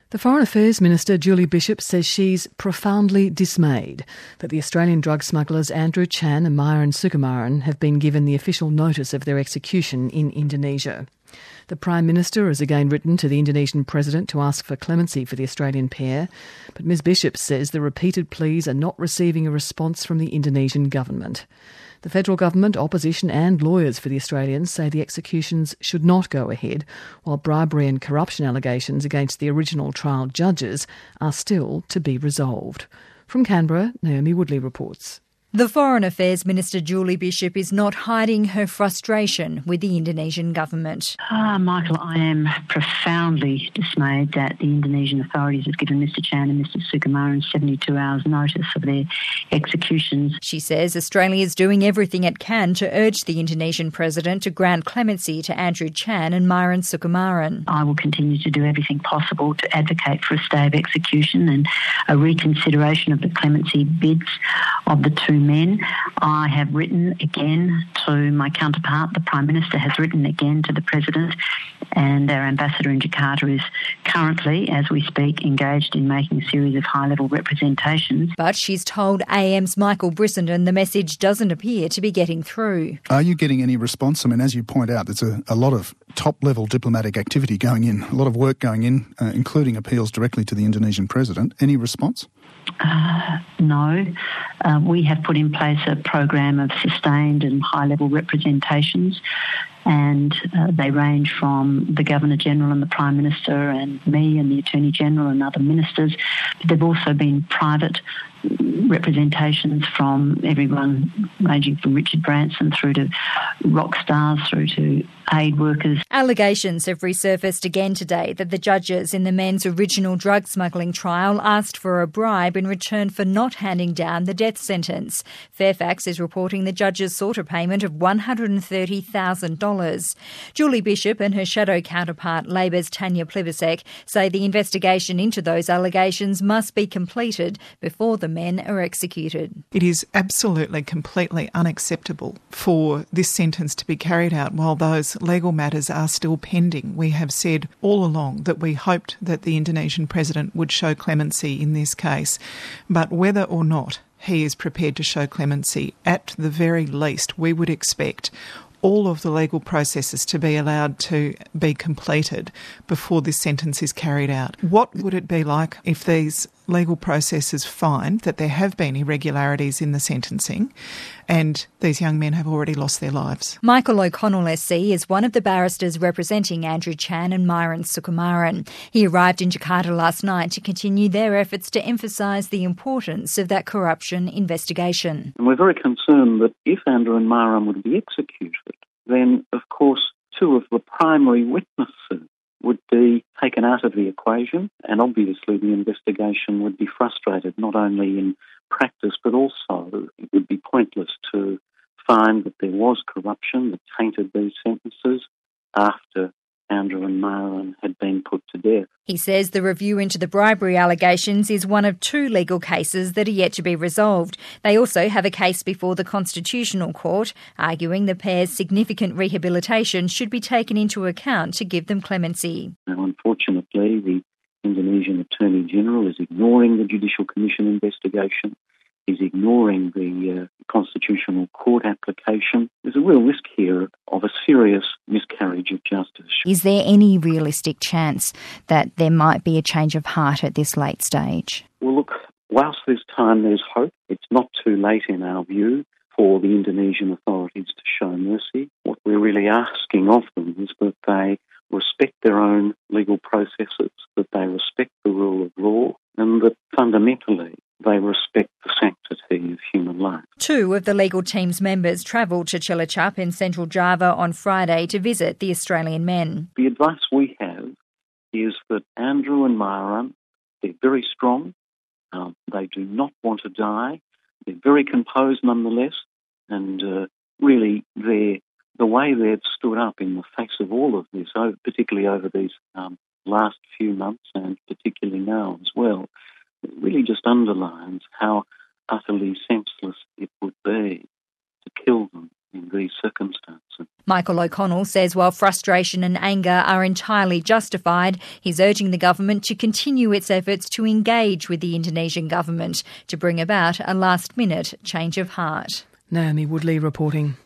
The Foreign Affairs Minister, Julie Bishop, says she's profoundly dismayed that the Australian drug smugglers Andrew Chan and Myuran Sukumaran have been given the official notice of their execution in Indonesia. The Prime Minister has again written to the Indonesian President to ask for clemency for the Australian pair, but Ms Bishop says the repeated pleas are not receiving a response from the Indonesian government. The federal government, opposition and lawyers for the Australians say the executions should not go ahead, while bribery and corruption allegations against the original trial judges are still to be resolved. From Canberra, Naomi Woodley reports. The Foreign Affairs Minister Julie Bishop is not hiding her frustration with the Indonesian government. Michael, I am profoundly dismayed that the Indonesian authorities have given Mr Chan and Mr Sukumaran 72 hours notice of their executions. She says Australia is doing everything it can to urge the Indonesian president to grant clemency to Andrew Chan and Myuran Sukumaran. I will continue to do everything possible to advocate for a stay of execution and a reconsideration of the clemency bids of the two men. I have written again to my counterpart. The Prime Minister has written again to the President, and our ambassador in Jakarta is currently, as we speak, engaged in making a series of high-level representations. But she's told AM's Michael Brissenden the message doesn't appear to be getting through. Are you getting any response? I mean, as you point out, there's a lot of top-level diplomatic activity going in, a lot of work going in, including appeals directly to the Indonesian President. Any response? No. We have put in place a program of sustained and high-level representations, and they range from the Governor-General and the Prime Minister and me and the Attorney-General and other ministers. But there have also been private representations from everyone ranging from Richard Branson through to rock stars through to aid workers. Allegations have resurfaced again today that the judges in the men's original drug smuggling trial asked for a bribe in return for not handing down the death sentence. Fairfax is reporting the judges sought a payment of $130,000. Julie Bishop and her shadow counterpart, Labor's Tanya Plibersek, say the investigation into those allegations must be completed before the men are executed. It is absolutely, completely unacceptable for this sentence to be carried out while those legal matters are still pending. We have said all along that we hoped that the Indonesian president would show clemency in this case, but whether or not he is prepared to show clemency, at the very least we would expect all of the legal processes to be allowed to be completed before this sentence is carried out. What would it be like if these legal processes find that there have been irregularities in the sentencing and these young men have already lost their lives? Michael O'Connell SC is one of the barristers representing Andrew Chan and Myuran Sukumaran. He arrived in Jakarta last night to continue their efforts to emphasise the importance of that corruption investigation. And we're very concerned that if Andrew and Myuran would be executed, then, of course, two of the primary witnesses would be taken out of the equation, and obviously the investigation would be frustrated, not only in practice, but also it would be pointless to find that there was corruption that tainted these sentences after Andrew and Myuran had been put to death. He says the review into the bribery allegations is one of two legal cases that are yet to be resolved. They also have a case before the Constitutional Court, arguing the pair's significant rehabilitation should be taken into account to give them clemency. Now, unfortunately, the Indonesian Attorney-General is ignoring the Judicial Commission investigation. He's ignoring the Constitutional Court application. There's a real risk here of a serious miscarriage of justice. Is there any realistic chance that there might be a change of heart at this late stage? Well, look, whilst there's time, there's hope. It's not too late in our view for the Indonesian authorities to show mercy. What we're really asking of them is that they respect their own legal processes, that they respect the rule of law, and that fundamentally they respect the sanctity of human life. Two of the legal team's members travelled to Cilacap in central Java on Friday to visit the Australian men. The advice we have is that Andrew and Myuran, they're very strong, they do not want to die, they're very composed nonetheless, and really the way they've stood up in the face of all of this, particularly over these last few months and particularly now as well, it really just underlines how utterly senseless it would be to kill them in these circumstances. Michael O'Connell says while frustration and anger are entirely justified, he's urging the government to continue its efforts to engage with the Indonesian government to bring about a last-minute change of heart. Naomi Woodley reporting.